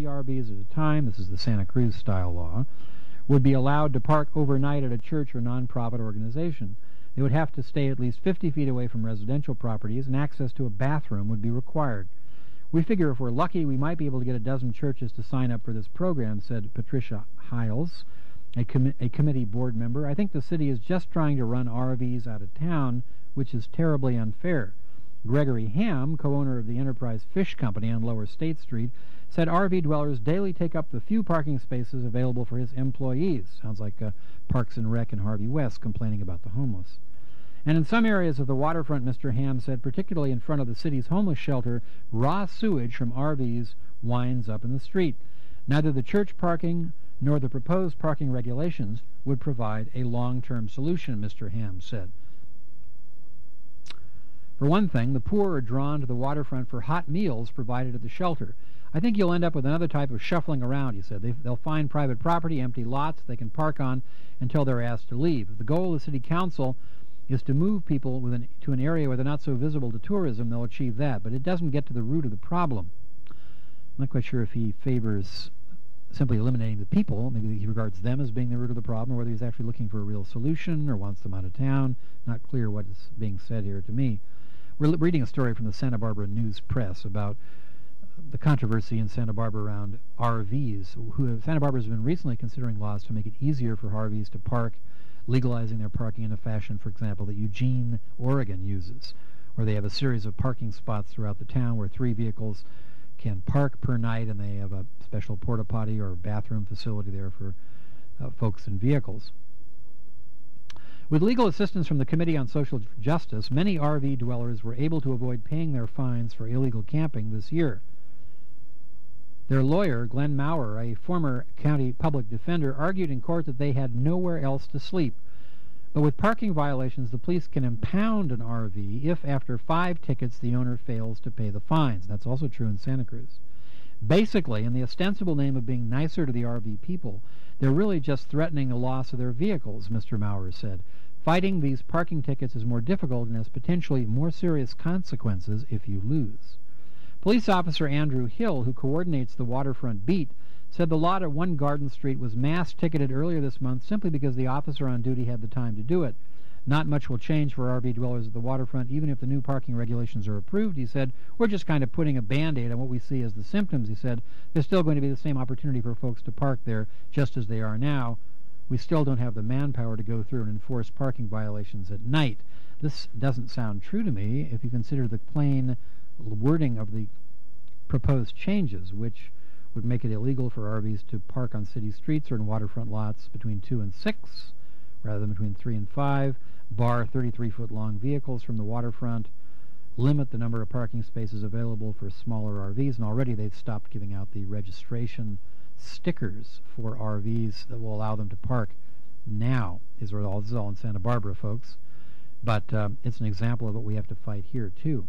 RVs at a time, this is the Santa Cruz style law, would be allowed to park overnight at a church or nonprofit organization. They would have to stay at least 50 feet away from residential properties, and access to a bathroom would be required. We figure if we're lucky, we might be able to get a dozen churches to sign up for this program, said Patricia Hiles, a committee board member. I think the city is just trying to run RVs out of town, which is terribly unfair. Gregory Ham, co-owner of the Enterprise Fish Company on Lower State Street, said RV dwellers daily take up the few parking spaces available for his employees. Sounds like Parks and Rec and Harvey West complaining about the homeless. And in some areas of the waterfront, Mr. Ham said, particularly in front of the city's homeless shelter, raw sewage from RVs winds up in the street. Neither the church parking nor the proposed parking regulations would provide a long-term solution, Mr. Ham said. For one thing, the poor are drawn to the waterfront for hot meals provided at the shelter. I think you'll end up with another type of shuffling around, he said. They'll find private property, empty lots they can park on until they're asked to leave. The goal of the city council is to move people to an area where they're not so visible to tourism. They'll achieve that, but it doesn't get to the root of the problem. I'm not quite sure if he favors simply eliminating the people. Maybe he regards them as being the root of the problem, or whether he's actually looking for a real solution or wants them out of town. Not clear what is being said here to me. We're reading a story from the Santa Barbara News Press about the controversy in Santa Barbara around RVs. Santa Barbara has been recently considering laws to make it easier for RVs to park, legalizing their parking in a fashion, for example, that Eugene, Oregon uses, where they have a series of parking spots throughout the town where 3 vehicles can park per night, and they have a special porta potty or bathroom facility there for folks in vehicles. With legal assistance from the Committee on Social Justice, many RV dwellers were able to avoid paying their fines for illegal camping this year. Their lawyer, Glenn Maurer, a former county public defender, argued in court that they had nowhere else to sleep. But with parking violations, the police can impound an RV if, after 5 tickets, the owner fails to pay the fines. That's also true in Santa Cruz. Basically, in the ostensible name of being nicer to the RV people, they're really just threatening the loss of their vehicles, Mr. Maurer said. Fighting these parking tickets is more difficult and has potentially more serious consequences if you lose. Police officer Andrew Hill, who coordinates the waterfront beat, said the lot at 1 Garden Street was mass-ticketed earlier this month simply because the officer on duty had the time to do it. Not much will change for RV dwellers at the waterfront, even if the new parking regulations are approved, he said. We're just kind of putting a Band-Aid on what we see as the symptoms, he said. There's still going to be the same opportunity for folks to park there, just as they are now. We still don't have the manpower to go through and enforce parking violations at night. This doesn't sound true to me if you consider the plain wording of the proposed changes, which would make it illegal for RVs to park on city streets or in waterfront lots between 2 and 6, rather than between 3 and 5, bar 33-foot-long vehicles from the waterfront, limit the number of parking spaces available for smaller RVs, and already they've stopped giving out the registration stickers for RVs that will allow them to park now. This is all in Santa Barbara, folks, but it's an example of what we have to fight here, too.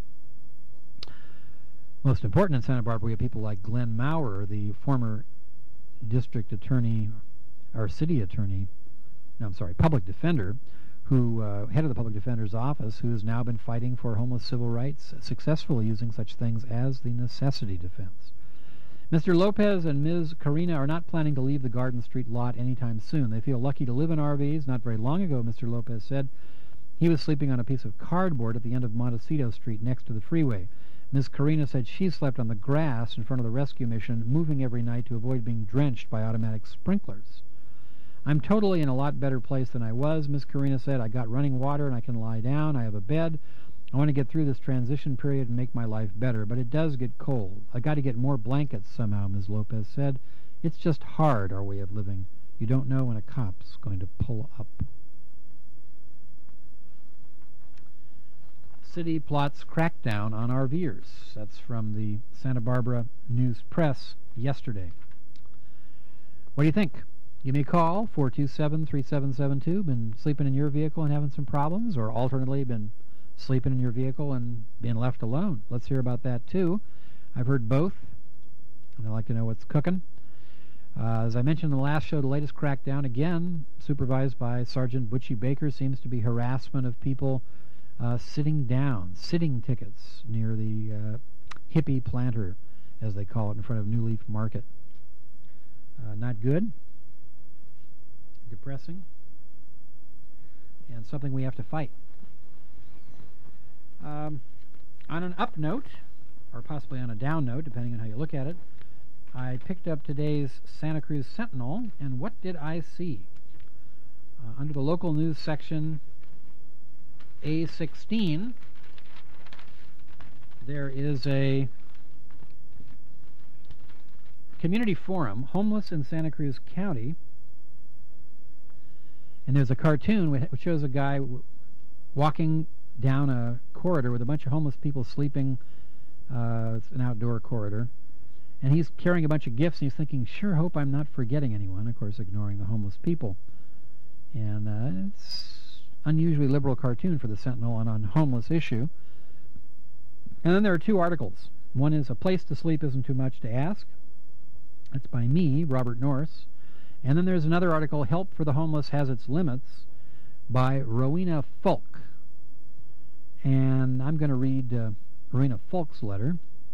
Most important in Santa Barbara, we have people like Glenn Maurer, the former district attorney, or city attorney, public defender, who head of the public defender's office, who has now been fighting for homeless civil rights successfully using such things as the necessity defense. Mr. Lopez and Ms. Karina are not planning to leave the Garden Street lot anytime soon. They feel lucky to live in RVs. Not very long ago, Mr. Lopez said, he was sleeping on a piece of cardboard at the end of Montecito Street next to the freeway. Ms. Karina said she slept on the grass in front of the rescue mission, moving every night to avoid being drenched by automatic sprinklers. I'm totally in a lot better place than I was, Ms. Karina said. I got running water and I can lie down. I have a bed. I want to get through this transition period and make my life better, but it does get cold. I got to get more blankets somehow, Ms. Lopez said. It's just hard, our way of living. You don't know when a cop's going to pull up. City plots crackdown on RVers. That's from the Santa Barbara News Press yesterday. What do you think? Give me a call, 427-3772. Been sleeping in your vehicle and having some problems, or alternately been sleeping in your vehicle and being left alone? Let's hear about that too. I've heard both, and I'd like to know what's cooking. As I mentioned in the last show, the latest crackdown, again, supervised by Sergeant Butchie Baker, seems to be harassment of people sitting tickets near the hippie planter, as they call it, in front of New Leaf Market. Not good, depressing, and something we have to fight. On an up note, or possibly on a down note, depending on how you look at it, I picked up today's Santa Cruz Sentinel, and what did I see? Under the local news section, A16, there is a community forum, homeless in Santa Cruz County, and there's a cartoon which shows a guy walking down a corridor with a bunch of homeless people sleeping. It's an outdoor corridor, and he's carrying a bunch of gifts, and he's thinking, sure hope I'm not forgetting anyone, of course ignoring the homeless people. And it's unusually liberal cartoon for the Sentinel on homeless issue. And then there are two articles. One is A Place to Sleep Isn't Too Much to Ask. That's by me, Robert Norris. And then there's another article, Help for the Homeless Has Its Limits, by Rowena Fulk. And I'm going to read Rowena Fulk's letter,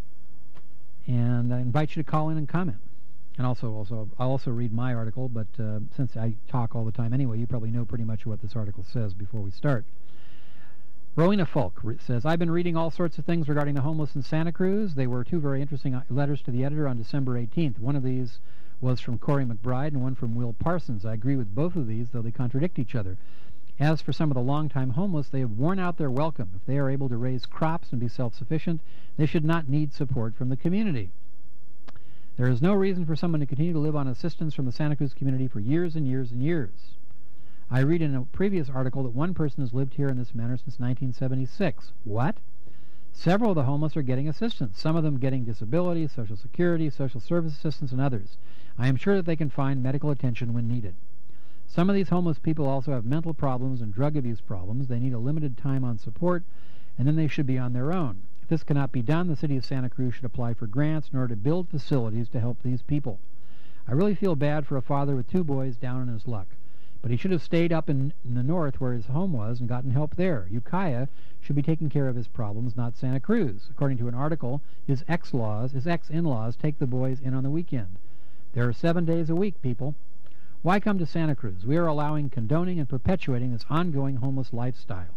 and I invite you to call in and comment. And I'll also read my article, but since I talk all the time anyway, you probably know pretty much what this article says before we start. Rowena Fulk says, I've been reading all sorts of things regarding the homeless in Santa Cruz. They were two very interesting letters to the editor on December 18th. One of these was from Corey McBride and one from Will Parsons. I agree with both of these, though they contradict each other. As for some of the long-time homeless, they have worn out their welcome. If they are able to raise crops and be self-sufficient, they should not need support from the community. There is no reason for someone to continue to live on assistance from the Santa Cruz community for years and years and years. I read in a previous article that one person has lived here in this manner since 1976. What? Several of the homeless are getting assistance, some of them getting disability, Social Security, social service assistance, and others. I am sure that they can find medical attention when needed. Some of these homeless people also have mental problems and drug abuse problems. They need a limited time on support, and then they should be on their own. If this cannot be done, the city of Santa Cruz should apply for grants in order to build facilities to help these people. I really feel bad for a father with two boys down on his luck. But he should have stayed up in the north where his home was and gotten help there. Ukiah should be taking care of his problems, not Santa Cruz. According to an article, his ex-in-laws take the boys in on the weekend. There are 7 days a week, people. Why come to Santa Cruz? We are allowing, condoning, and perpetuating this ongoing homeless lifestyle.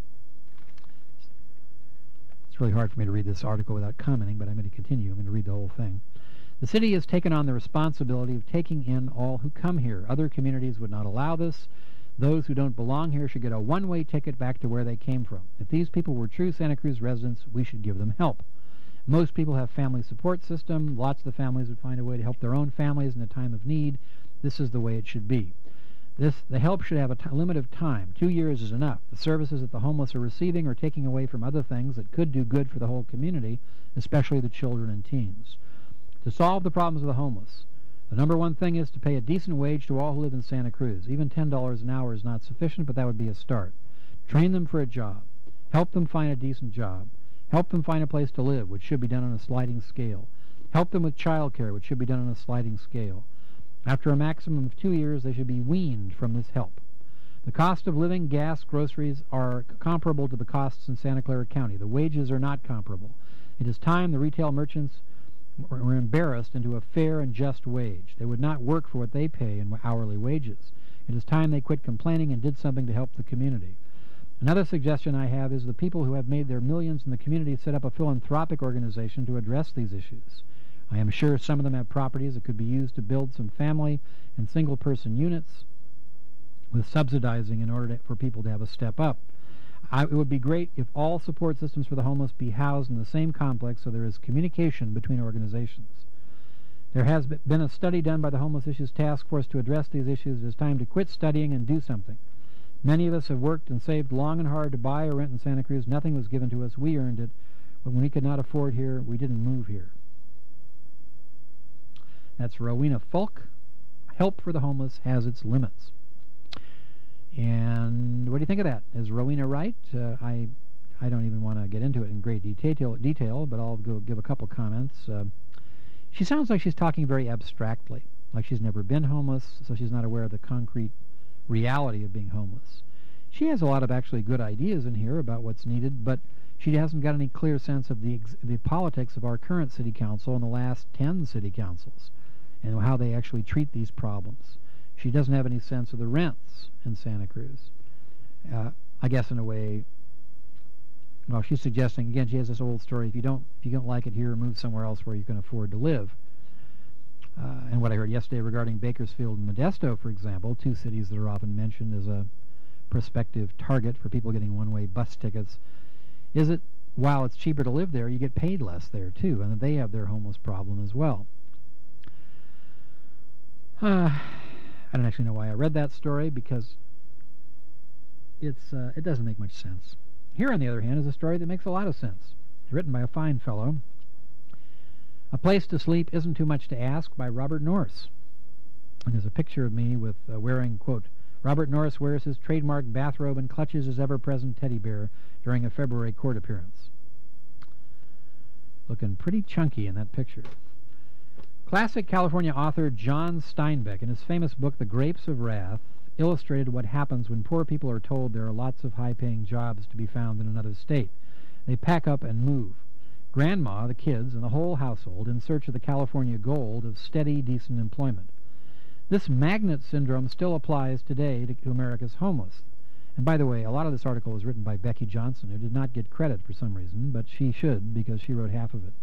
It's really hard for me to read this article without commenting, but I'm going to continue. I'm going to read the whole thing. The city has taken on the responsibility of taking in all who come here. Other communities would not allow this. Those who don't belong here should get a one-way ticket back to where they came from. If these people were true Santa Cruz residents, we should give them help. Most people have family support system. Lots of the families would find a way to help their own families in a time of need. This is the way it should be. The help should have a limit of time. 2 years is enough. The services that the homeless are receiving are taking away from other things that could do good for the whole community, especially the children and teens. To solve the problems of the homeless, the number one thing is to pay a decent wage to all who live in Santa Cruz. Even $10 an hour is not sufficient, but that would be a start. Train them for a job. Help them find a decent job. Help them find a place to live, which should be done on a sliding scale. Help them with child care, which should be done on a sliding scale. After a maximum of 2 years, they should be weaned from this help. The cost of living, gas, groceries are comparable to the costs in Santa Clara County. The wages are not comparable. It is time the retail merchants were embarrassed into a fair and just wage. They would not work for what they pay in hourly wages. It is time they quit complaining and did something to help the community. Another suggestion I have is the people who have made their millions in the community set up a philanthropic organization to address these issues. I am sure some of them have properties that could be used to build some family and single-person units with subsidizing in order for people to have a step up. It would be great if all support systems for the homeless be housed in the same complex so there is communication between organizations. There has been a study done by the Homeless Issues Task Force to address these issues. It is time to quit studying and do something. Many of us have worked and saved long and hard to buy or rent in Santa Cruz. Nothing was given to us. We earned it. But when we could not afford here, we didn't move here. That's Rowena Fulk. Help for the homeless has its limits. And what do you think of that? Is Rowena right? I don't even want to get into it in great detail, but I'll go give a couple comments. She sounds like she's talking very abstractly, like she's never been homeless, so she's not aware of the concrete reality of being homeless. She has a lot of actually good ideas in here about what's needed, but she hasn't got any clear sense of the politics of our current city council and the last 10 city councils. and how they actually treat these problems. She doesn't have any sense of the rents in Santa Cruz. I guess in a way, well, she's suggesting, again, she has this old story, if you don't like it here, move somewhere else where you can afford to live. And what I heard yesterday regarding Bakersfield and Modesto, for example, two cities that are often mentioned as a prospective target for people getting one-way bus tickets, is that while it's cheaper to live there, you get paid less there, too, and they have their homeless problem as well. I don't actually know why I read that story, because it doesn't make much sense. Here, on the other hand, is a story that makes a lot of sense, written by a fine fellow. A Place to Sleep Isn't Too Much to Ask by Robert Norris. And there's a picture of me with wearing, quote, Robert Norris wears his trademark bathrobe and clutches his ever-present teddy bear during a February court appearance. Looking pretty chunky in that picture. Classic California author John Steinbeck, in his famous book The Grapes of Wrath, illustrated what happens when poor people are told there are lots of high-paying jobs to be found in another state. They pack up and move. Grandma, the kids, and the whole household in search of the California gold of steady, decent employment. This magnet syndrome still applies today to America's homeless. And by the way, a lot of this article was written by Becky Johnson, who did not get credit for some reason, but she should, because she wrote half of it.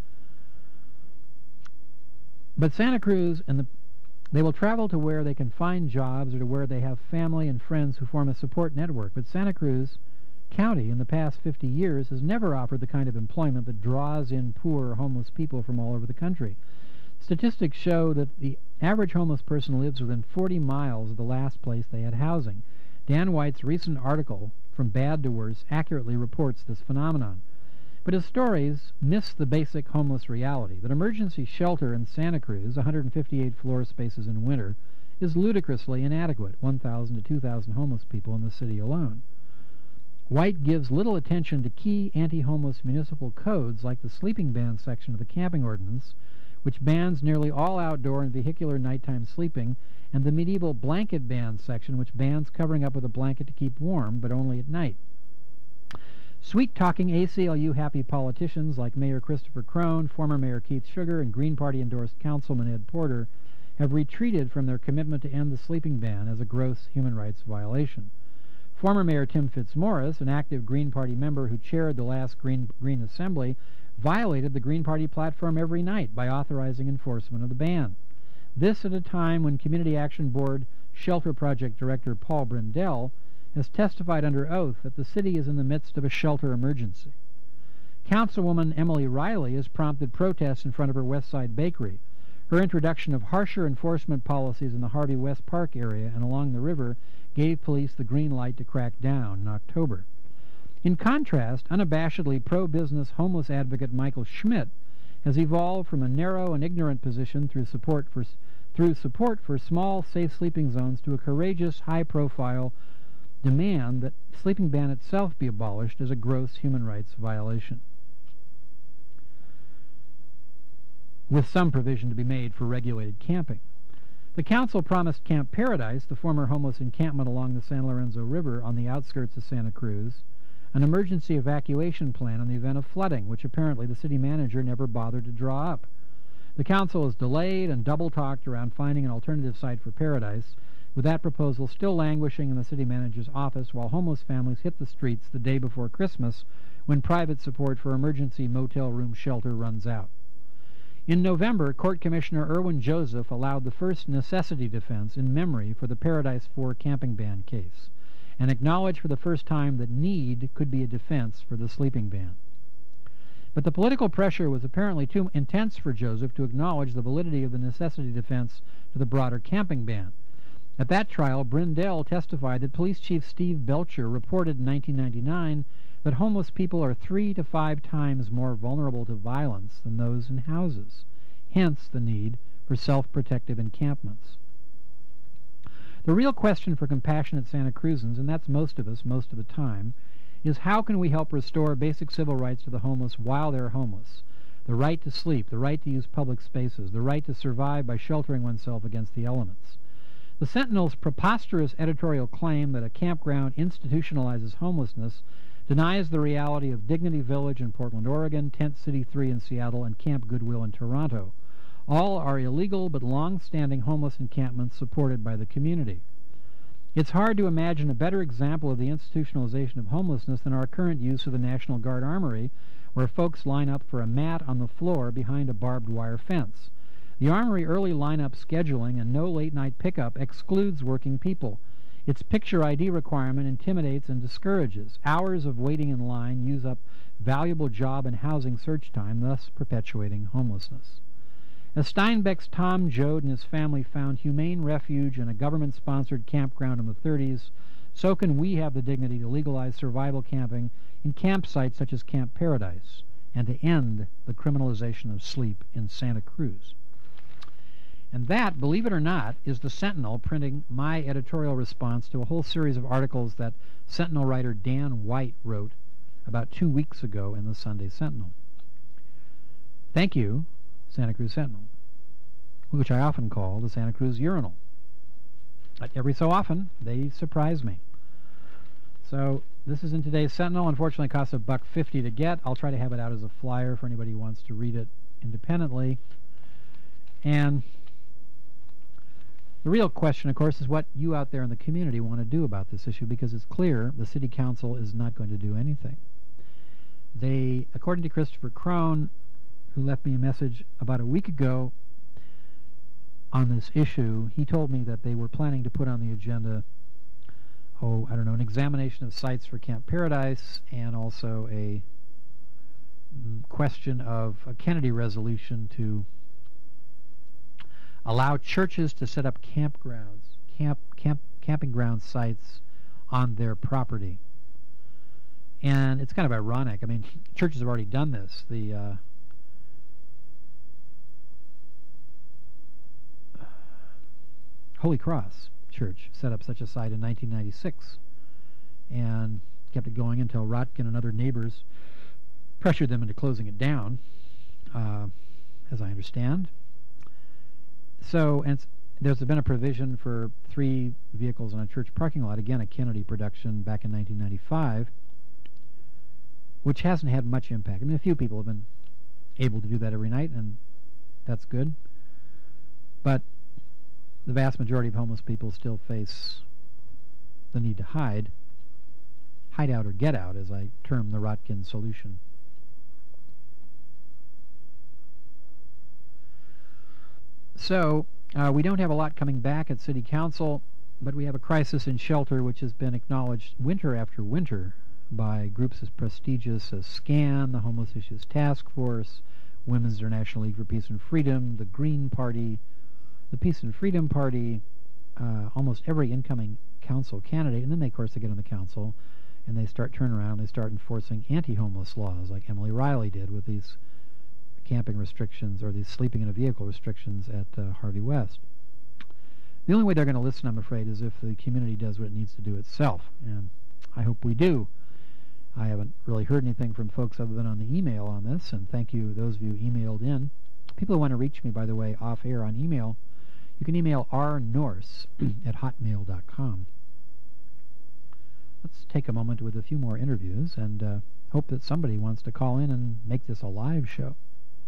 But Santa Cruz, they will travel to where they can find jobs or to where they have family and friends who form a support network. But Santa Cruz County in the past 50 years has never offered the kind of employment that draws in poor homeless people from all over the country. Statistics show that the average homeless person lives within 40 miles of the last place they had housing. Dan White's recent article, From Bad to Worse, accurately reports this phenomenon. But his stories miss the basic homeless reality that emergency shelter in Santa Cruz, 158 floor spaces in winter, is ludicrously inadequate, 1,000 to 2,000 homeless people in the city alone. White gives little attention to key anti-homeless municipal codes like the sleeping ban section of the camping ordinance, which bans nearly all outdoor and vehicular nighttime sleeping, and the medieval blanket ban section, which bans covering up with a blanket to keep warm, but only at night. Sweet-talking ACLU-happy politicians like Mayor Christopher Crone, former Mayor Keith Sugar, and Green Party-endorsed Councilman Ed Porter have retreated from their commitment to end the sleeping ban as a gross human rights violation. Former Mayor Tim Fitzmaurice, an active Green Party member who chaired the last Green Assembly, violated the Green Party platform every night by authorizing enforcement of the ban. This at a time when Community Action Board Shelter Project Director Paul Brindell has testified under oath that the city is in the midst of a shelter emergency. Councilwoman Emily Riley has prompted protests in front of her West Side Bakery. Her introduction of harsher enforcement policies in the Harvey West Park area and along the river gave police the green light to crack down in October. In contrast, unabashedly pro-business homeless advocate Michael Schmidt has evolved from a narrow and ignorant position through support for small, safe sleeping zones to a courageous, high-profile demand that sleeping ban itself be abolished as a gross human rights violation, with some provision to be made for regulated camping. The council promised Camp Paradise, the former homeless encampment along the San Lorenzo River on the outskirts of Santa Cruz, an emergency evacuation plan in the event of flooding, which apparently the city manager never bothered to draw up. The council has delayed and double-talked around finding an alternative site for Paradise, with that proposal still languishing in the city manager's office while homeless families hit the streets the day before Christmas when private support for emergency motel room shelter runs out. In November, Court Commissioner Erwin Joseph allowed the first necessity defense in memory for the Paradise 4 camping ban case, and acknowledged for the first time that need could be a defense for the sleeping ban. But the political pressure was apparently too intense for Joseph to acknowledge the validity of the necessity defense to the broader camping ban. At that trial, Brindell testified that Police Chief Steve Belcher reported in 1999 that homeless people are 3 to 5 times more vulnerable to violence than those in houses, hence the need for self-protective encampments. The real question for compassionate Santa Cruzans, and that's most of us most of the time, is how can we help restore basic civil rights to the homeless while they're homeless? The right to sleep, the right to use public spaces, the right to survive by sheltering oneself against the elements. The Sentinel's preposterous editorial claim that a campground institutionalizes homelessness denies the reality of Dignity Village in Portland, Oregon, Tent City 3 in Seattle, and Camp Goodwill in Toronto, All are illegal but long-standing homeless encampments supported by the community. It's hard to imagine a better example of the institutionalization of homelessness than our current use of the National Guard Armory, where folks line up for a mat on the floor behind a barbed wire fence. The Armory early lineup scheduling and no late-night pickup excludes working people. Its picture ID requirement intimidates and discourages. Hours of waiting in line use up valuable job and housing search time, thus perpetuating homelessness. As Steinbeck's Tom Joad and his family found humane refuge in a government-sponsored campground in the 30s, so can we have the dignity to legalize survival camping in campsites such as Camp Paradise and to end the criminalization of sleep in Santa Cruz. And that, believe it or not, is the Sentinel printing my editorial response to a whole series of articles that Sentinel writer Dan White wrote about 2 weeks ago in the Sunday Sentinel. Thank you, Santa Cruz Sentinel, which I often call the Santa Cruz Urinal. But every so often, they surprise me. So this is in today's Sentinel. Unfortunately, it costs $1.50 to get. I'll try to have it out as a flyer for anybody who wants to read it independently. And the real question, of course, is what you out there in the community want to do about this issue, because it's clear the City Council is not going to do anything. They, according to Christopher Crone, who left me a message about a week ago on this issue, he told me that they were planning to put on the agenda, an examination of sites for Camp Paradise and also a question of a Kennedy resolution to allow churches to set up camping ground sites on their property. And it's kind of ironic. I mean, churches have already done this. The Holy Cross Church set up such a site in 1996 and kept it going until Rotkin and other neighbors pressured them into closing it down, as I understand. So, and there's been a provision for 3 vehicles in a church parking lot, again a Kennedy production back in 1995, which hasn't had much impact. I mean, a few people have been able to do that every night, and that's good. But the vast majority of homeless people still face the need to hide out or get out, as I term the Rotkin solution. So, we don't have a lot coming back at City Council, but we have a crisis in shelter which has been acknowledged winter after winter by groups as prestigious as SCAN, the Homeless Issues Task Force, Women's International League for Peace and Freedom, the Green Party, the Peace and Freedom Party, almost every incoming council candidate. And then they, of course, they get on the council and they start turning around and they start enforcing anti-homeless laws like Emily Riley did with these camping restrictions or these sleeping in a vehicle restrictions at Harvey West. The only way they're going to listen, I'm afraid, is if the community does what it needs to do itself, and I hope we do. I haven't really heard anything from folks other than on the email on this, and thank you, those of you who emailed in. People who want to reach me, by the way, off-air on email, you can email rnorse at hotmail.com. Let's take a moment with a few more interviews and hope that somebody wants to call in and make this a live show.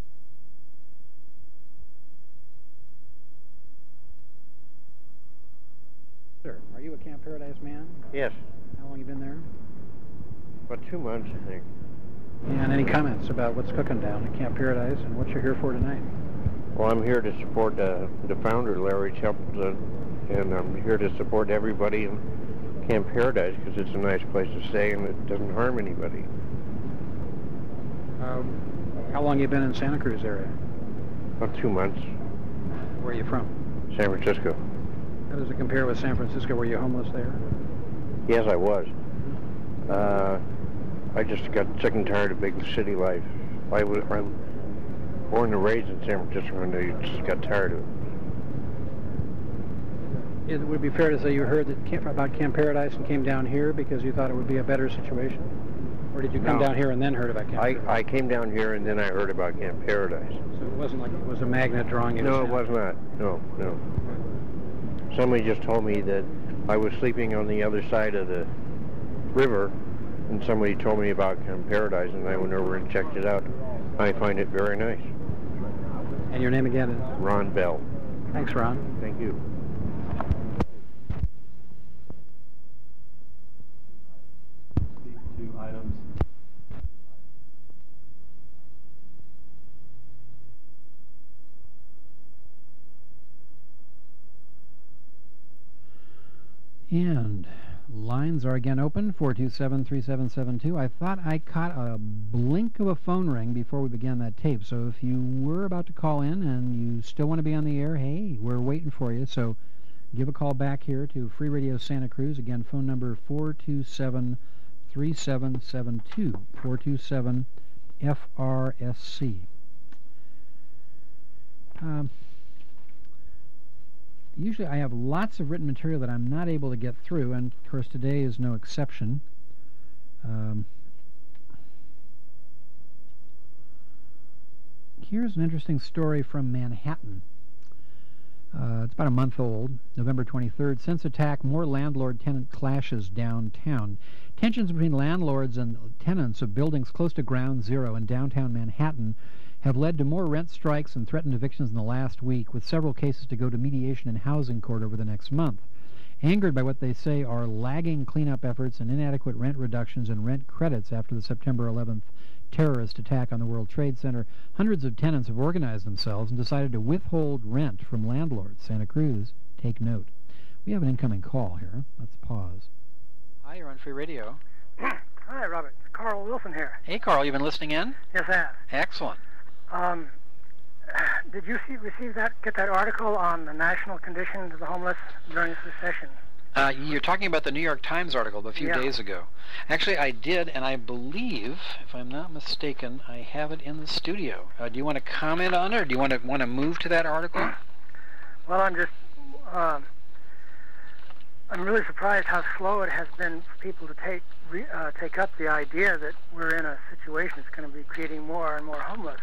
Sir, are you a Camp Paradise man? Yes. How long have you been there? About 2 months, I think. And any comments about what's cooking down at Camp Paradise and what you're here for tonight? Well, I'm here to support the founder, Larry Templeton, and I'm here to support everybody in Camp Paradise because it's a nice place to stay and it doesn't harm anybody. How long have you been in Santa Cruz area? About 2 months. Where are you from? San Francisco. How does it compare with San Francisco? Were you homeless there? Yes, I was. I just got sick and tired of big city life. I'm born and raised in San Francisco, and I just got tired of it. It would be fair to say you heard about Camp Paradise and came down here because you thought it would be a better situation? Or did you come down here and then heard about Camp Paradise? I came down here and then I heard about Camp Paradise. So it wasn't like it was a magnet drawing you to No, it was not. No. Somebody just told me that I was sleeping on the other side of the river, and somebody told me about Camp Paradise, and I went over and checked it out. I find it very nice. And your name again is? Ron Bell. Thanks, Ron. Thank you. These two items. And lines are again open, 427-3772. I thought I caught a blink of a phone ring before we began that tape, so if you were about to call in and you still want to be on the air, hey, we're waiting for you. So give a call back here to Free Radio Santa Cruz. Again, phone number 427-3772, 427-FRSC. Usually I have lots of written material that I'm not able to get through, and of course today is no exception. Here's an interesting story from Manhattan. It's about a month old, November 23rd. Since attack, more landlord-tenant clashes downtown. Tensions between landlords and tenants of buildings close to Ground Zero in downtown Manhattan have led to more rent strikes and threatened evictions in the last week, with several cases to go to mediation and housing court over the next month. Angered by what they say are lagging cleanup efforts and inadequate rent reductions and rent credits after the September 11th terrorist attack on the World Trade Center, hundreds of tenants have organized themselves and decided to withhold rent from landlords. Santa Cruz, take note. We have an incoming call here. Let's pause. Hi, you're on Free Radio. Hi, Robert. It's Carl Wilson here. Hey, Carl, you been listening in? Yes, I have. Excellent. Did you get that article on the national condition of the homeless during this recession? You're talking about the New York Times article a few days ago. Actually, I did, and I believe, if I'm not mistaken, I have it in the studio. Do you want to comment on it, or do you want to move to that article? Well, I'm really surprised how slow it has been for people to take up the idea that we're in a situation that's going to be creating more and more homeless,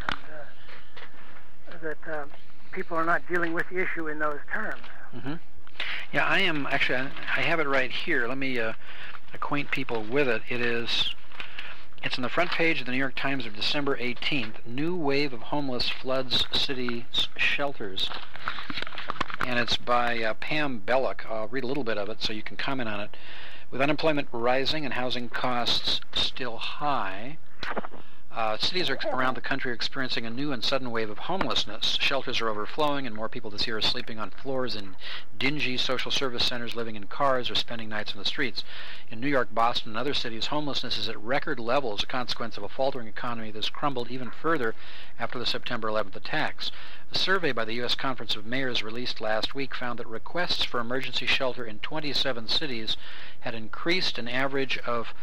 and that people are not dealing with the issue in those terms. Mm-hmm. Yeah, I am. Actually, I have it right here. Let me acquaint people with it. It's on the front page of the New York Times of December 18th. New wave of homeless floods city shelters. And it's by Pam Belloc. I'll read a little bit of it so you can comment on it. With unemployment rising and housing costs still high, cities around the country are experiencing a new and sudden wave of homelessness. Shelters are overflowing, and more people this year are sleeping on floors in dingy social service centers, living in cars, or spending nights on the streets. In New York, Boston, and other cities, homelessness is at record levels, a consequence of a faltering economy that has crumbled even further after the September 11th attacks. A survey by the U.S. Conference of Mayors released last week found that requests for emergency shelter in 27 cities had increased an average of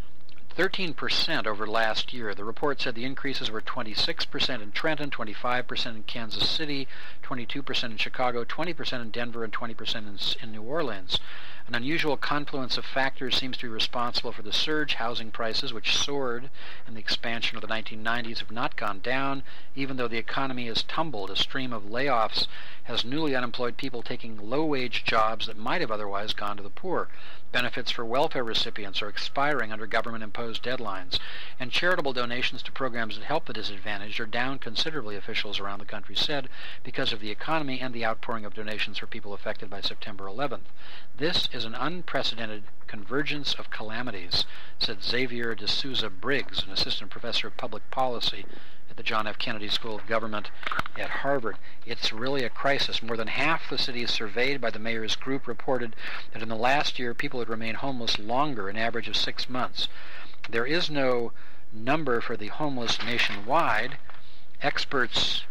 13% over last year. The report said the increases were 26% in Trenton, 25% in Kansas City, 22% in Chicago, 20% in Denver, and 20% in New Orleans. An unusual confluence of factors seems to be responsible for the surge. Housing prices, which soared in the expansion of the 1990s, have not gone down, even though the economy has tumbled. A stream of layoffs has newly unemployed people taking low-wage jobs that might have otherwise gone to the poor. Benefits for welfare recipients are expiring under government-imposed deadlines, and charitable donations to programs that help the disadvantaged are down considerably, officials around the country said, because of the economy and the outpouring of donations for people affected by September 11th. This is an unprecedented convergence of calamities, said Xavier de Souza Briggs, an assistant professor of public policy at the John F. Kennedy School of Government at Harvard. It's really a crisis. More than half the cities surveyed by the mayor's group reported that in the last year people had remained homeless longer, an average of 6 months. There is no number for the homeless nationwide. Experts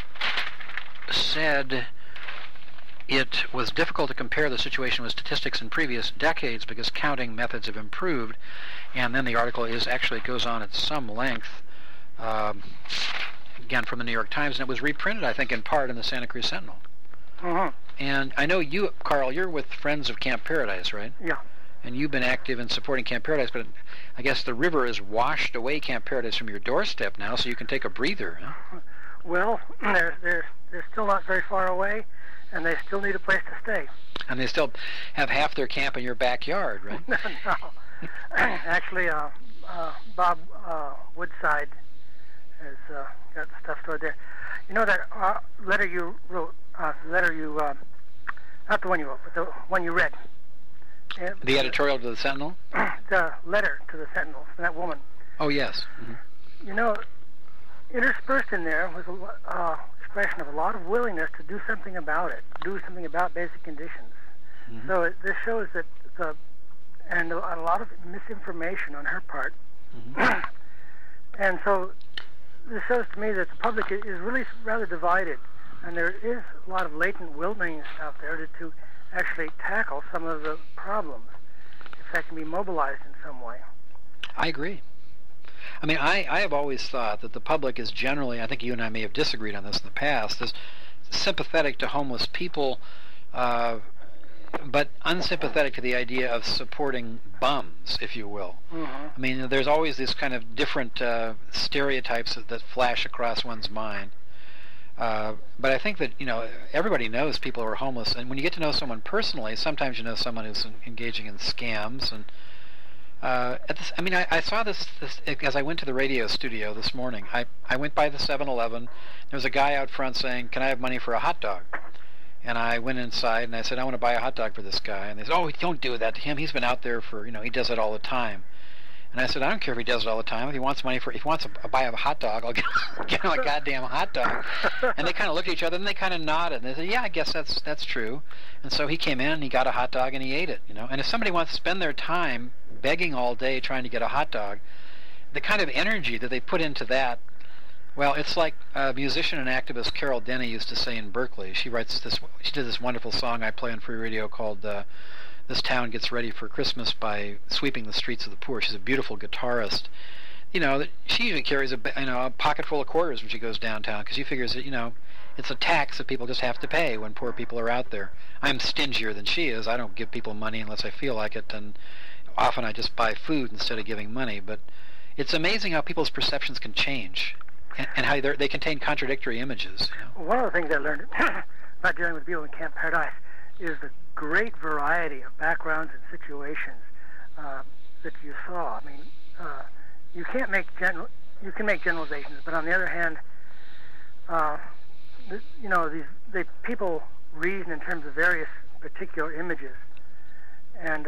said it was difficult to compare the situation with statistics in previous decades because counting methods have improved. And then the article goes on at some length, again from the New York Times, and it was reprinted, I think, in part in the Santa Cruz Sentinel. Uh-huh. And I know you, Carl, you're with Friends of Camp Paradise, right? Yeah. And you've been active in supporting Camp Paradise, but I guess the river has washed away Camp Paradise from your doorstep now, so you can take a breather, huh? Well, they're still not very far away, and they still need a place to stay. And they still have half their camp in your backyard, right? No. Actually, Bob Woodside has got the stuff stored there. You know that letter you wrote, not the one you wrote, but the one you read. The editorial to the Sentinel? The letter to the Sentinel from that woman. Oh, yes. Mm-hmm. You know, interspersed in there was an expression of a lot of willingness to do something about it, do something about basic conditions. Mm-hmm. So this shows that and a lot of misinformation on her part. Mm-hmm. And so this shows to me that the public is really rather divided, and there is a lot of latent willingness out there to actually tackle some of the problems, if that can be mobilized in some way. I agree. I mean, I have always thought that the public is generally, I think you and I may have disagreed on this in the past, is sympathetic to homeless people, but unsympathetic to the idea of supporting bums, if you will. Mm-hmm. I mean, there's always these kind of different stereotypes that flash across one's mind. But I think that, everybody knows people who are homeless, and when you get to know someone personally, sometimes you know someone who's engaging in scams. And I saw this as I went to the radio studio this morning. I went by the 7-Eleven. There was a guy out front saying, "Can I have money for a hot dog?" And I went inside and I said, "I want to buy a hot dog for this guy." And they said, "Oh, don't do that to him. He's been out there for, he does it all the time." And I said, "I don't care if he does it all the time. If he wants money if he wants to buy a hot dog, I'll get him a goddamn hot dog." And they kind of looked at each other and they kind of nodded. And they said, "Yeah, I guess that's true." And so he came in and he got a hot dog and he ate it, And if somebody wants to spend their time begging all day trying to get a hot dog, the kind of energy that they put into that, well, it's like a musician and activist Carol Denny used to say in Berkeley. She did this wonderful song I play on free radio called "This Town Gets Ready for Christmas" by sweeping the streets of the poor. She's a beautiful guitarist. She usually carries a pocket full of quarters when she goes downtown because she figures that, it's a tax that people just have to pay when poor people are out there. I'm stingier than she is. I don't give people money unless I feel like it, and often I just buy food instead of giving money. But it's amazing how people's perceptions can change. And how they contain contradictory images. One of the things I learned about dealing with people in Camp Paradise is the great variety of backgrounds and situations that you saw. I mean, you can't make you can make generalizations, but on the other hand, these people reason in terms of various particular images, and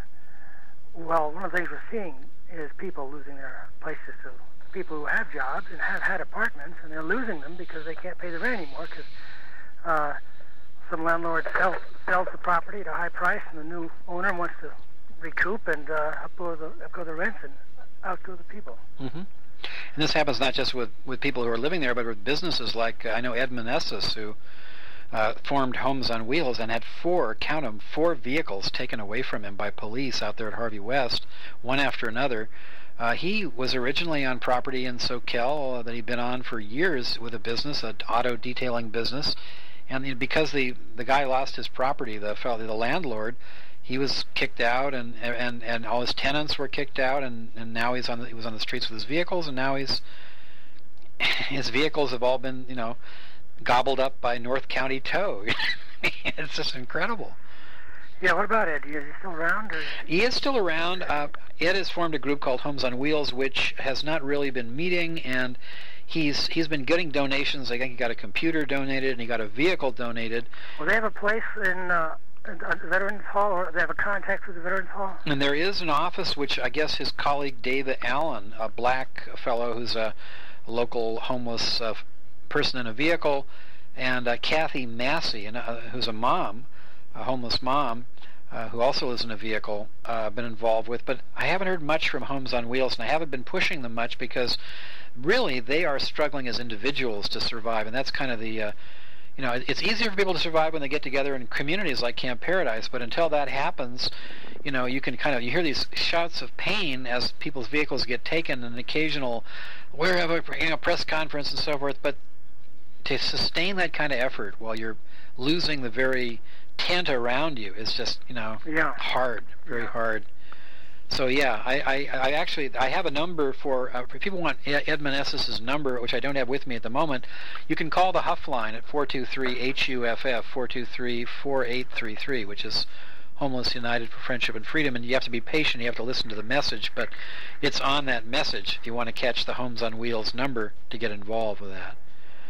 one of the things we're seeing is people losing their places to. People who have jobs and have had apartments, and they're losing them because they can't pay the rent anymore because some landlord sells the property at a high price, and the new owner wants to recoup and up go the rents and out go the people. Mm-hmm. And this happens not just with people who are living there, but with businesses like I know Ed Meneses, who formed Homes on Wheels and had four vehicles taken away from him by police out there at Harvey West, one after another. He was originally on property in Soquel that he'd been on for years with a business, an auto detailing business, and because the guy lost his property, the landlord, he was kicked out, and all his tenants were kicked out, and now he was on the streets with his vehicles, and now his vehicles have all been gobbled up by North County Tow. It's just incredible. Yeah, what about Ed? Is he still around? Or? He is still around. Ed has formed a group called Homes on Wheels, which has not really been meeting, and he's been getting donations. I think he got a computer donated, and he got a vehicle donated. Well, they have a place in Veterans Hall, or they have a contact with the Veterans Hall? And there is an office, which I guess his colleague David Allen, a black fellow who's a local homeless person in a vehicle, and Kathy Massey, who's a mom, a homeless mom, who also lives in a vehicle, been involved with. But I haven't heard much from Homes on Wheels, and I haven't been pushing them much because really they are struggling as individuals to survive, and that's kind of the, it's easier for people to survive when they get together in communities like Camp Paradise, but until that happens, you can you hear these shouts of pain as people's vehicles get taken, and an occasional, we're having a press conference and so forth, but to sustain that kind of effort while you're losing the very tent around you is just hard, very hard. So yeah, I actually have a number for if people want Ed Meneses' number, which I don't have with me at the moment. You can call the Huff line at 423-HUFF 423-4833, which is Homeless United for Friendship and Freedom, and you have to be patient. You have to listen to the message, but it's on that message if you want to catch the Homes on Wheels number to get involved with that.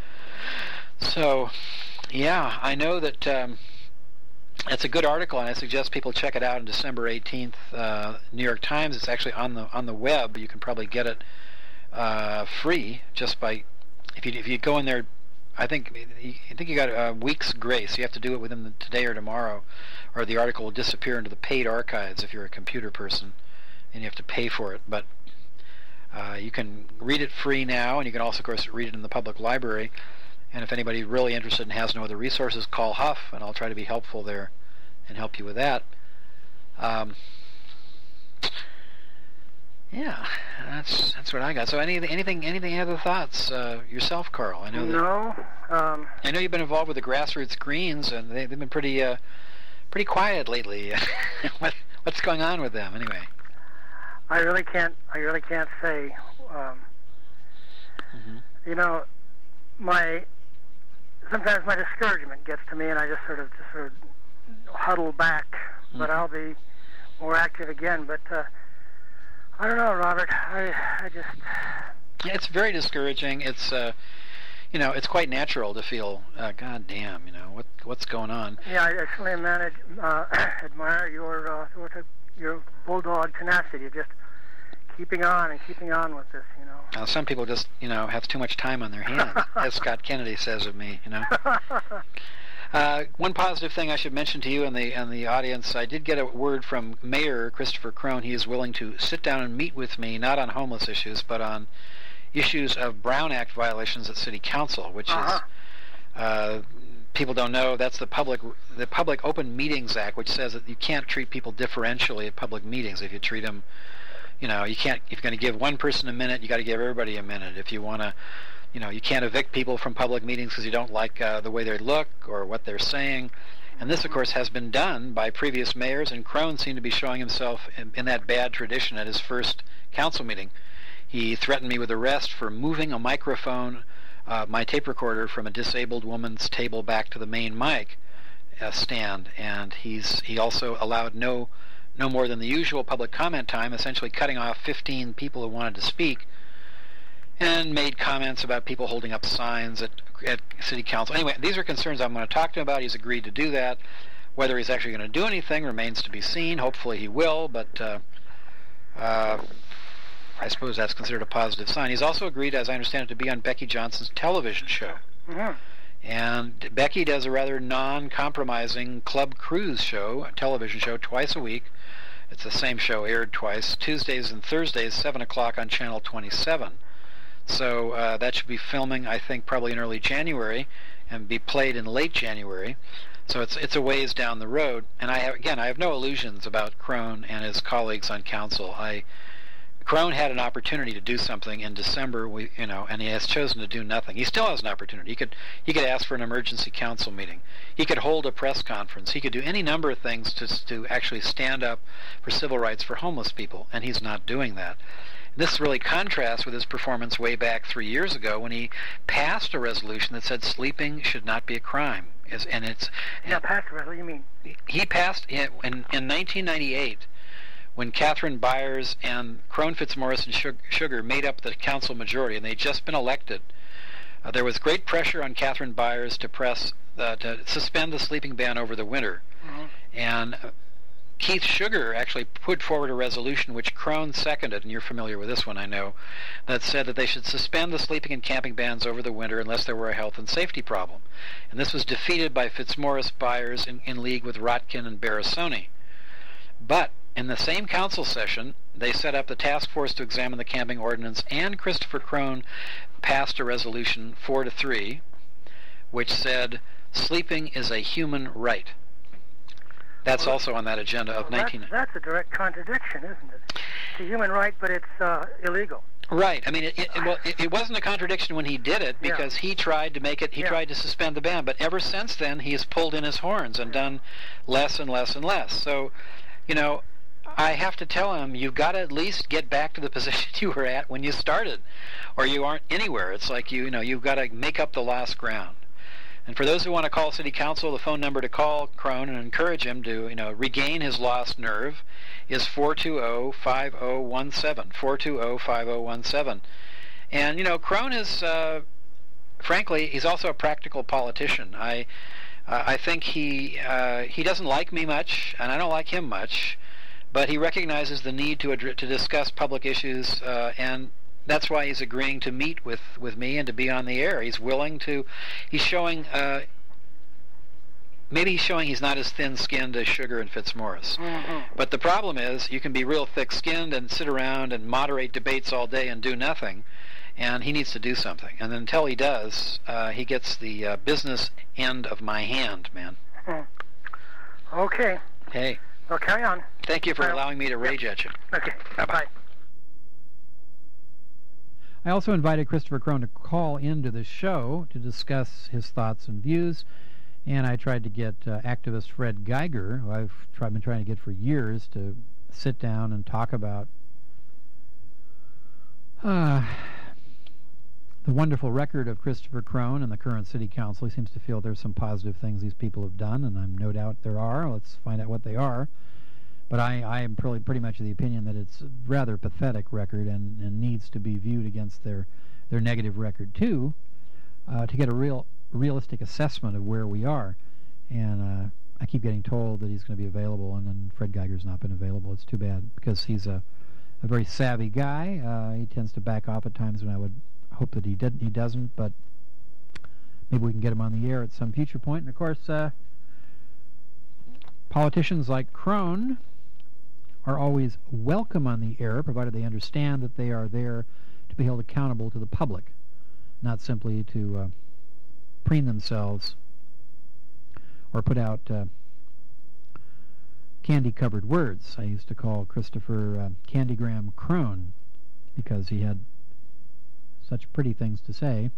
So, yeah, I know that it's a good article, and I suggest people check it out on December 18th, New York Times. It's actually on the web. You can probably get it free just by if you go in there. I think you got a week's grace. You have to do it within today or tomorrow, or the article will disappear into the paid archives if you're a computer person, and you have to pay for it. But you can read it free now, and you can also, of course, read it in the public library. And if anybody's really interested and has no other resources, call Huff, and I'll try to be helpful there and help you with that. Yeah, that's what I got. So anything other thoughts yourself, Carl? I know that, I know you've been involved with the Grassroots Greens, and they've been pretty quiet lately. What's going on with them, anyway? I really can't say. You know, sometimes my discouragement gets to me, and I just sort of huddle back. But I'll be more active again. But I don't know, Robert. I just. Yeah, it's very discouraging. It's it's quite natural to feel, God damn, what's going on. Yeah, I certainly admire your bulldog tenacity. You're just keeping on with this, Some people just, have too much time on their hands, as Scott Kennedy says of me, One positive thing I should mention to you and the audience, I did get a word from Mayor Christopher Crone. He is willing to sit down and meet with me, not on homeless issues, but on issues of Brown Act violations at City Council, which is, people don't know, that's the Public Open Meetings Act, which says that you can't treat people differentially at public meetings. If you treat them, you can't, if you're going to give one person a minute, you got to give everybody a minute. If you want to, you can't evict people from public meetings because you don't like the way they look or what they're saying. And this, of course, has been done by previous mayors, and Crone seemed to be showing himself in that bad tradition at his first council meeting. He threatened me with arrest for moving a microphone, my tape recorder, from a disabled woman's table back to the main mic stand, and he also allowed no more than the usual public comment time, essentially cutting off 15 people who wanted to speak, and made comments about people holding up signs at City Council. Anyway, these are concerns I'm going to talk to him about. He's agreed to do that. Whether he's actually going to do anything remains to be seen. Hopefully he will, but I suppose that's considered a positive sign. He's also agreed, as I understand it, to be on Becky Johnson's television show. Mm-hmm. And Becky does a rather non-compromising Club Cruise show, a television show, twice a week. It's the same show aired twice, Tuesdays and Thursdays, 7 o'clock on Channel 27. So that should be filming, I think, probably in early January and be played in late January. So it's a ways down the road. And I have no illusions about Crone and his colleagues on council. Crone had an opportunity to do something in December, and he has chosen to do nothing. He still has an opportunity. He could ask for an emergency council meeting. He could hold a press conference. He could do any number of things to actually stand up for civil rights for homeless people, and he's not doing that. This really contrasts with his performance way back 3 years ago when he passed a resolution that said sleeping should not be a crime. Passed a resolution, you mean? He passed in 1998. When Catherine Byers and Crone, Fitzmaurice, and Sugar made up the council majority, and they'd just been elected, there was great pressure on Catherine Byers to suspend the sleeping ban over the winter. Mm-hmm. And Keith Sugar actually put forward a resolution which Crone seconded, and you're familiar with this one, I know, that said that they should suspend the sleeping and camping bans over the winter unless there were a health and safety problem. And this was defeated by Fitzmaurice, Byers in league with Rotkin and Barasoni. But in the same council session, they set up the task force to examine the camping ordinance, and Christopher Crone passed a resolution 4-3, which said sleeping is a human right. That's also on that agenda of 19... That's a direct contradiction, isn't it? It's a human right, but it's illegal. Right. I mean, it wasn't a contradiction when he did it, because he tried to make it, tried to suspend the ban, but ever since then he has pulled in his horns and done less and less and less. So, I have to tell him, you've got to at least get back to the position you were at when you started, or you aren't anywhere. It's like, you've got to make up the lost ground. And for those who want to call City Council, the phone number to call Crone and encourage him to, regain his lost nerve is 420-5017, 420-5017. And, Crone is, frankly, he's also a practical politician. I think he doesn't like me much, and I don't like him much, but he recognizes the need to discuss public issues, and that's why he's agreeing to meet with me and to be on the air. He's willing to. He's showing. Maybe he's showing he's not as thin-skinned as Sugar and Fitzmaurice. Mm-hmm. But the problem is, you can be real thick-skinned and sit around and moderate debates all day and do nothing, and he needs to do something. And until he does, he gets the business end of my hand, man. Okay. Hey. Well, carry on. Thank you for allowing me to rage at you. Okay. Bye-bye. Bye. I also invited Christopher Crone to call into the show to discuss his thoughts and views. And I tried to get activist Fred Geiger, who I've been trying to get for years, to sit down and talk about the wonderful record of Christopher Crone and the current city council. He seems to feel there's some positive things these people have done, and I'm no doubt there are. Let's find out what they are. But I am pretty much of the opinion that it's a rather pathetic record and needs to be viewed against their negative record, too, to get a realistic assessment of where we are. And I keep getting told that he's going to be available, and then Fred Geiger's not been available. It's too bad, because he's a very savvy guy. He tends to back off at times when I would hope that he doesn't, but maybe we can get him on the air at some future point. And of course, politicians like Crone are always welcome on the air, provided they understand that they are there to be held accountable to the public, not simply to preen themselves or put out candy-covered words. I used to call Christopher Candygram Crone because he had such pretty things to say,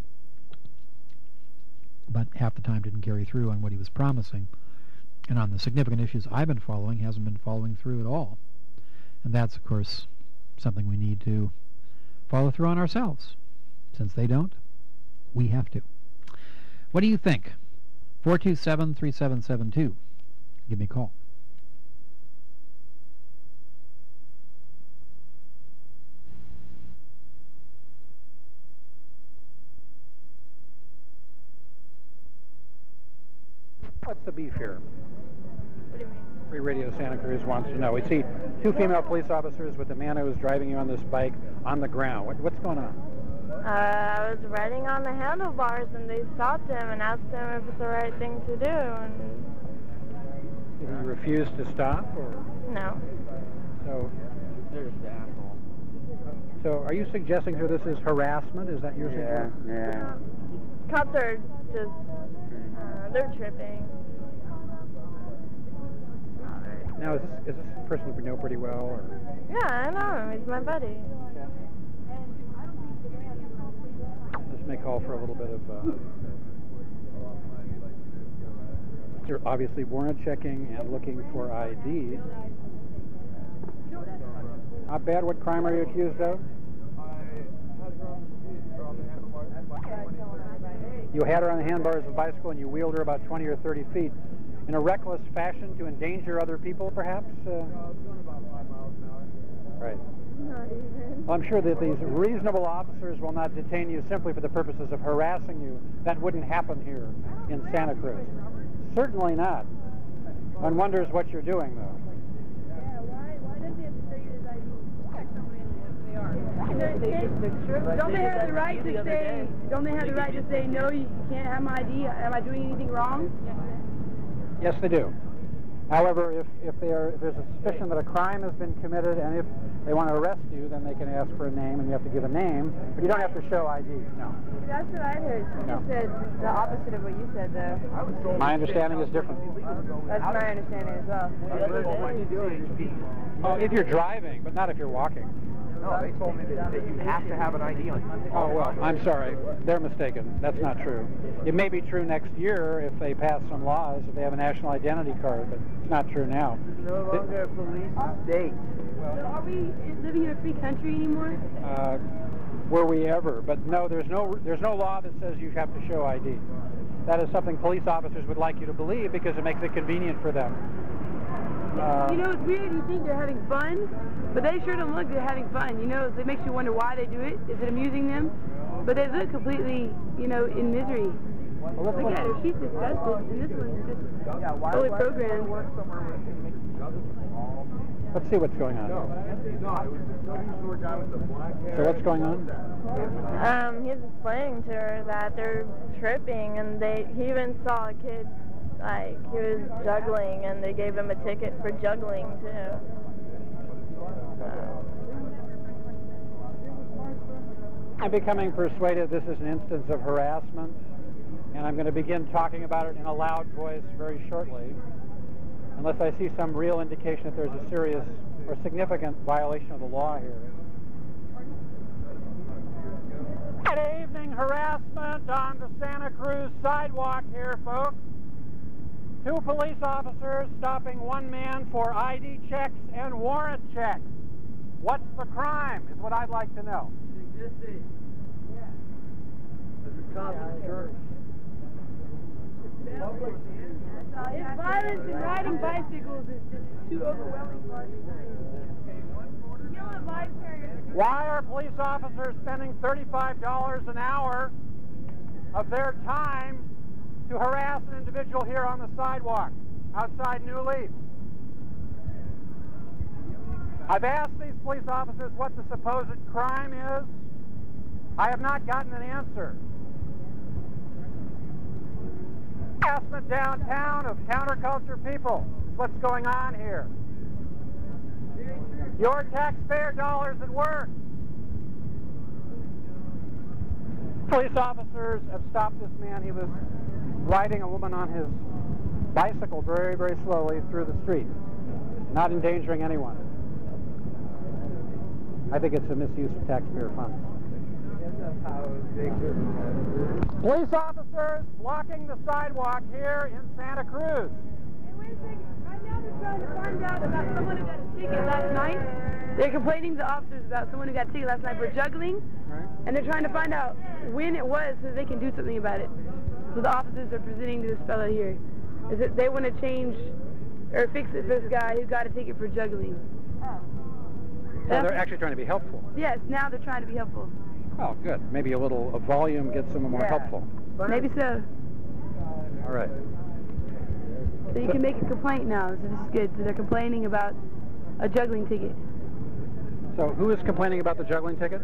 but half the time didn't carry through on what he was promising. And on the significant issues I've been following, hasn't been following through at all. And that's, of course, something we need to follow through on ourselves. Since they don't, we have to. What do you think? 427-3772. Give me a call. What's the beef here? What do you mean? Free Radio Santa Cruz wants to know. We see two female police officers with the man who was driving you on this bike on the ground. What's going on? I was riding on the handlebars, and they stopped him and asked him if it's the right thing to do, and... Did he refuse to stop, or...? No. So... There's the asshole. So, are you suggesting here this is harassment? Is that your suggestion? Yeah. Cops are just... they're tripping. Now, is this a person we know pretty well, or...? Yeah, I know him. He's my buddy. Okay. This may call for a little bit of... You're obviously warrant checking and looking for ID. Not bad. What crime are you accused of? You had her on the handlebars of a bicycle and you wheeled her about 20 or 30 feet in a reckless fashion to endanger other people, perhaps? Right. Not even. Well, I'm sure that these reasonable officers will not detain you simply for the purposes of harassing you. That wouldn't happen here in Santa Cruz. Certainly not. One wonders what you're doing, though. Yeah, why does he have to show you his ID? Check somebody in what they are. Don't they have the right to say? Don't they have the right to say no? You can't have my ID. Am I doing anything wrong? Yes, they do. However, if there's a suspicion that a crime has been committed, and if they want to arrest you, then they can ask for a name, and you have to give a name, but you don't have to show ID. No. That's what I heard. She just said the opposite of what you said, though. My understanding is different. That's my understanding as well. Oh, if you're driving, but not if you're walking. No, they told me that you have to have an ID on you. Oh, well, I'm sorry. They're mistaken. That's not true. It may be true next year if they pass some laws, if they have a national identity card, but it's not true now. It's no longer a police state. So are we living in a free country anymore? Were we ever? But no, there's no law that says you have to show ID. That is something police officers would like you to believe because it makes it convenient for them. You know, it's weird. You think they're having fun, but they sure don't look like they're having fun. You know, it makes you wonder why they do it. Is it amusing them? But they look completely, you know, in misery. Look at her, she's disgusted, and this one's just fully programmed. Let's see what's going on. So what's going on? He's explaining to her that they're tripping, and he even saw a kid, like, he was juggling, and they gave him a ticket for juggling, too. I'm becoming persuaded this is an instance of harassment, and I'm going to begin talking about it in a loud voice very shortly, unless I see some real indication that there's a serious or significant violation of the law here. Good evening, harassment on the Santa Cruz sidewalk here, folks. 2 police officers stopping one man for ID checks and warrant checks. What's the crime is what I'd like to know. It's violence and riding bicycles is just too overwhelming for us. Why are police officers spending $35 an hour of their time to harass an individual here on the sidewalk outside New Leaf? I've asked these police officers what the supposed crime is. I have not gotten an answer. Harassment downtown of counterculture people is what's going on here. Your taxpayer dollars at work. Police officers have stopped this man. He was riding a woman on his bicycle very, very slowly through the street, not endangering anyone. I think it's a misuse of taxpayer funds. Police officers blocking the sidewalk here in Santa Cruz. Hey, wait a second. Right now they're trying to find out about someone who got a ticket last night. They're complaining to the officers about someone who got a ticket last night for juggling. Right. And they're trying to find out when it was so they can do something about it. So the officers are presenting to this fellow here is that they want to change or fix it for this guy who got a ticket for juggling. So they're actually trying to be helpful. Yes, now they're trying to be helpful. Oh, good. Maybe a little volume gets them more helpful. Maybe so. All right. So you can make a complaint now, so this is good. So they're complaining about a juggling ticket. So who is complaining about the juggling ticket?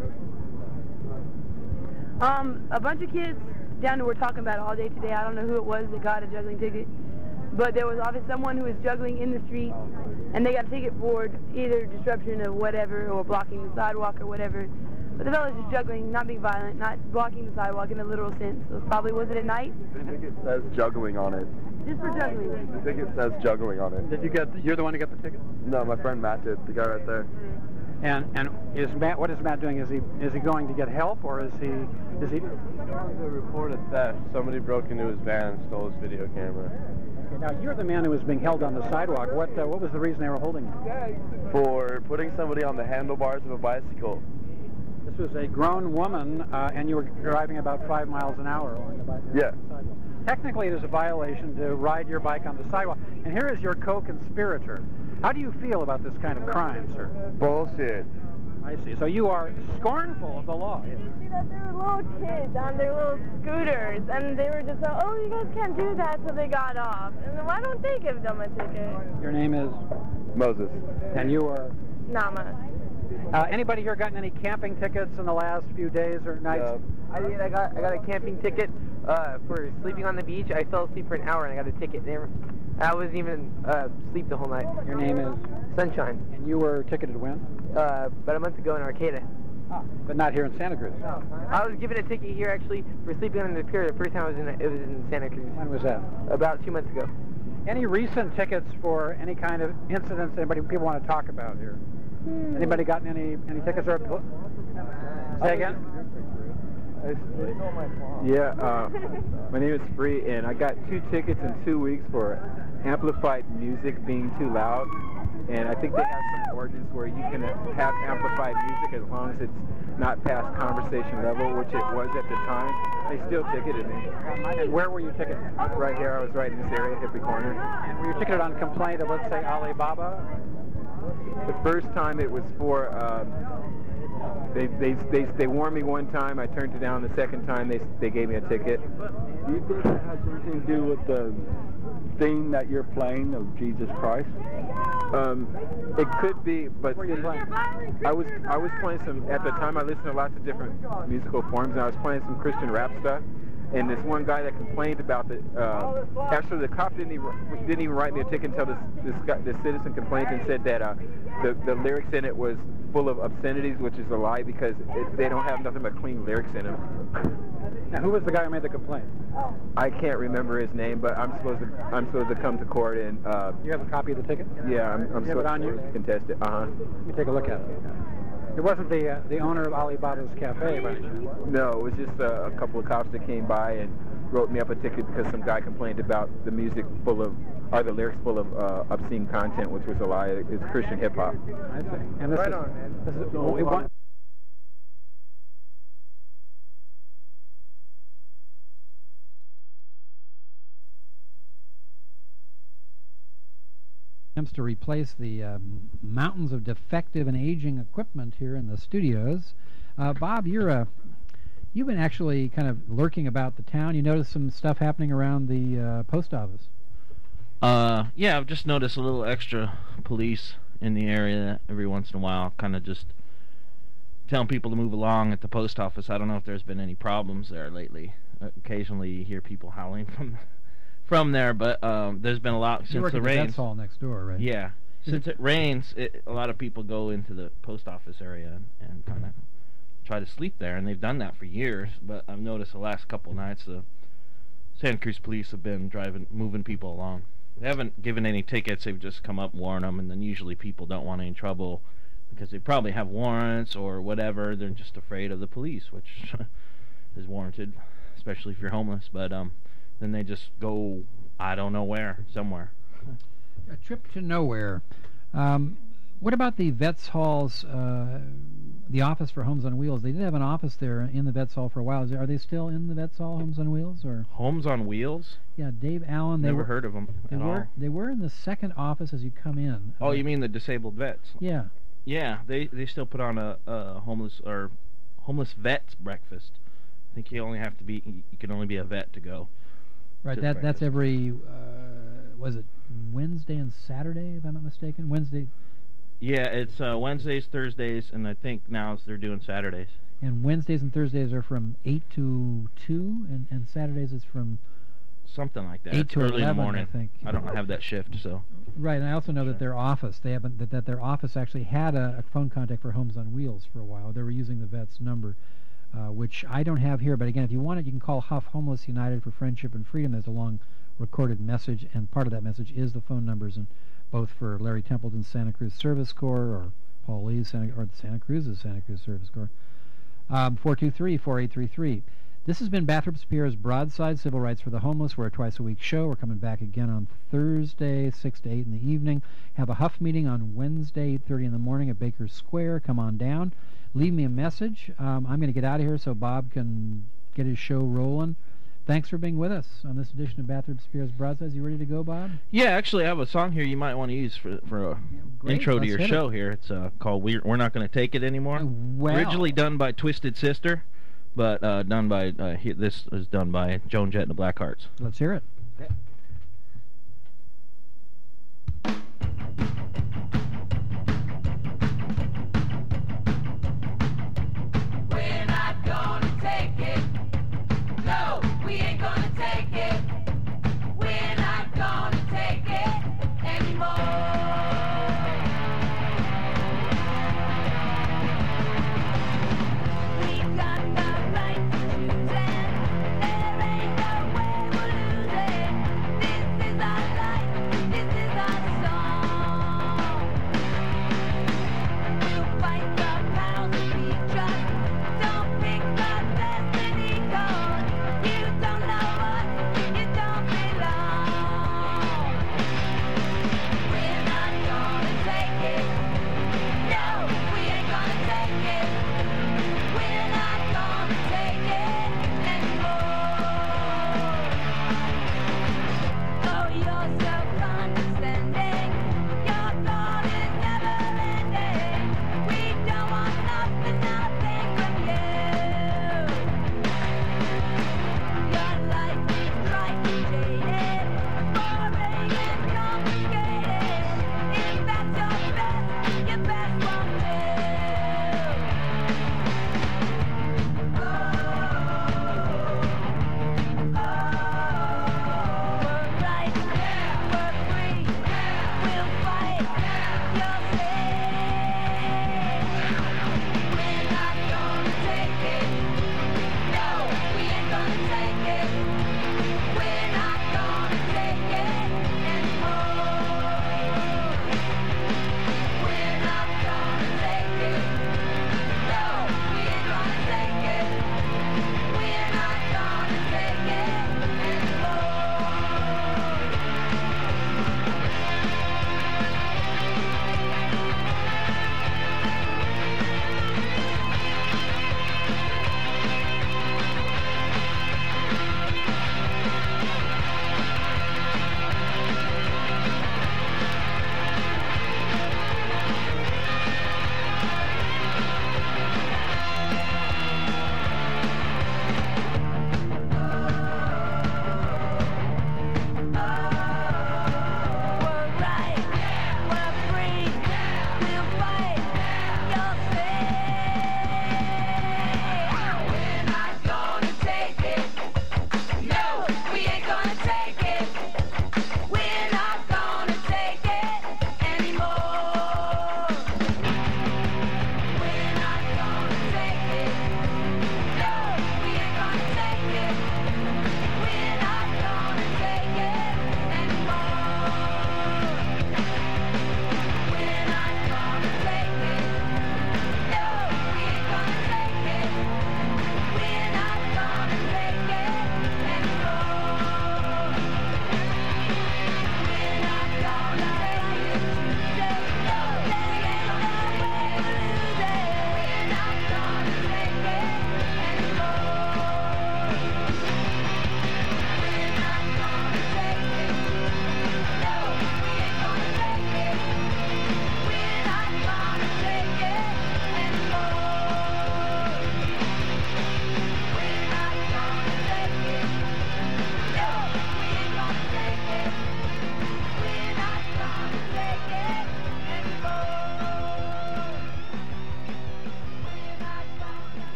A bunch of kids down there were talking about it all day today. I don't know who it was that got a juggling ticket. But there was obviously someone who was juggling in the street, and they got a ticket for either disruption of whatever or blocking the sidewalk or whatever. But the fellow's just juggling, not being violent, not blocking the sidewalk in a literal sense. So it probably was it at night? The ticket says juggling on it. Just for juggling. The ticket says juggling on it. You're the one who got the ticket? No, my friend Matt did. The guy right there. And is Matt? What is Matt doing? Is he going to get help, or is he? He's going to report a theft. Somebody broke into his van and stole his video camera. Okay, now you're the man who was being held on the sidewalk. What was the reason they were holding you? For putting somebody on the handlebars of a bicycle. This was a grown woman, and you were driving about 5 miles an hour along the sidewalk. Technically, it is a violation to ride your bike on the sidewalk. And here is your co-conspirator. How do you feel about this kind of crime, sir? Bullshit. I see. So you are scornful of the law. You see that there were little kids on their little scooters, and they were just like, oh, you guys can't do that, so they got off. And then why don't they give them a ticket? Your name is? Moses. And you are? Nama. Anybody here gotten any camping tickets in the last few days or nights? I did. I got a camping ticket for sleeping on the beach. I fell asleep for an hour and I got a ticket. I wasn't even asleep the whole night. Your name is? Sunshine. And you were ticketed when? About a month ago in Arcata. But not here in Santa Cruz. No. I was given a ticket here actually for sleeping on the pier. The first time it was in Santa Cruz. When was that? About 2 months ago. Any recent tickets for any kind of incidents people want to talk about here? Anybody gotten any tickets or? Say again? Yeah, my name is Free, and I got 2 tickets in 2 weeks for amplified music being too loud. And I think they have some ordinance where you can have amplified music as long as it's not past conversation level, which it was at the time. They still ticketed me. And where were you ticketed? Right here. I was right in this area, Hippie Corner. And were you ticketed on complaint of, let's say, Alibaba? The first time it was for They warned me one time. I turned it down. The second time, they gave me a ticket. Do you think that has anything to do with the theme that you're playing of Jesus Christ? It could be, but I was playing some, at the time I listened to lots of different musical forms, and I was playing some Christian rap stuff, and this one guy that complained about the, actually the cop didn't even write me a ticket until this citizen complained and said that the lyrics in it was full of obscenities, which is a lie because they don't have nothing but clean lyrics in them. Now, who was the guy who made the complaint? I can't remember his name, but I'm supposed to come to court and. You have a copy of the ticket? Yeah, I'm supposed to contest it. Let me take a look at it. It wasn't the owner of Alibaba's Cafe, by any chance? No, it was just a couple of cops that came by and wrote me up a ticket because some guy complained about the music full of, or the lyrics full of obscene content, which was a lie. It's Christian hip hop. I see. And this is attempts to replace the mountains of defective and aging equipment here in the studios. Bob, you've been actually kind of lurking about the town. You noticed some stuff happening around the post office. Yeah, I've just noticed a little extra police in the area every once in a while, kind of just telling people to move along at the post office. I don't know if there's been any problems there lately. Occasionally you hear people howling from there, but there's been a lot since the rains. That's all next door, right? Yeah. Since it rains, a lot of people go into the post office area and kind of try to sleep there, and they've done that for years. But I've noticed the last couple of nights the Santa Cruz police have been moving people along. They haven't given any tickets. They've just come up and warned them, and then usually people don't want any trouble because they probably have warrants or whatever. They're just afraid of the police, which is warranted, especially if you're homeless. But then they just go, I don't know where, somewhere. A trip to nowhere. What about the Vets Hall's, the Office for Homes on Wheels? They did have an office there in the Vets Hall for a while. Are they still in the Vets Hall, Homes on Wheels? Or Homes on Wheels? Yeah, Dave Allen. Never heard of them at all. They were in the second office as you come in. Oh, you mean the disabled vets? Yeah. Yeah, they still put on a homeless vets breakfast. I think you can only be a vet to go. Right, that's every, was it Wednesday and Saturday, if I'm not mistaken? Wednesday? Yeah, it's Wednesdays, Thursdays, and I think now they're doing Saturdays. And Wednesdays and Thursdays are from 8 to 2, and Saturdays is from... Something like that. 8 to early 11, in the morning. I think. I don't have that shift, so... Right, and I also know that their office, that their office actually had a phone contact for Homes on Wheels for a while. They were using the vet's number. Which I don't have here, but again, if you want it, you can call Huff Homeless United for Friendship and Freedom. There's a long recorded message, and part of that message is the phone numbers, and both for Larry Templeton's Santa Cruz Service Corps or Paul Lee's or Santa Cruz's Santa Cruz Service Corps. 423-4833. This has been Bathrop Spears' Broadside Civil Rights for the Homeless. We're a twice-a-week show. We're coming back again on Thursday, 6 to 8 in the evening. Have a Huff meeting on Wednesday, 8:30 in the morning at Baker Square. Come on down. Leave me a message. I'm going to get out of here so Bob can get his show rolling. Thanks for being with us on this edition of Bathrop Spears Broadsides. You ready to go, Bob? Yeah, actually, I have a song here you might want to use for a intro to your show here. It's called "We're Not Going to Take It Anymore." Well. Originally done by Twisted Sister, but done by this is done by Joan Jett and the Blackhearts. Let's hear it. Okay.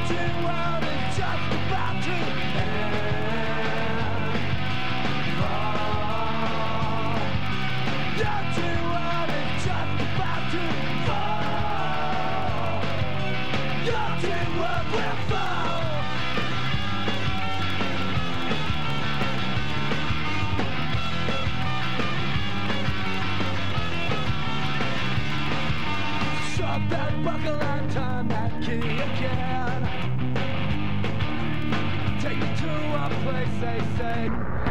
world is just about to end. Fall. Your true world is just about to fall. Your true world will fall. Shut that buckle and turn that key again. Take me to a place they say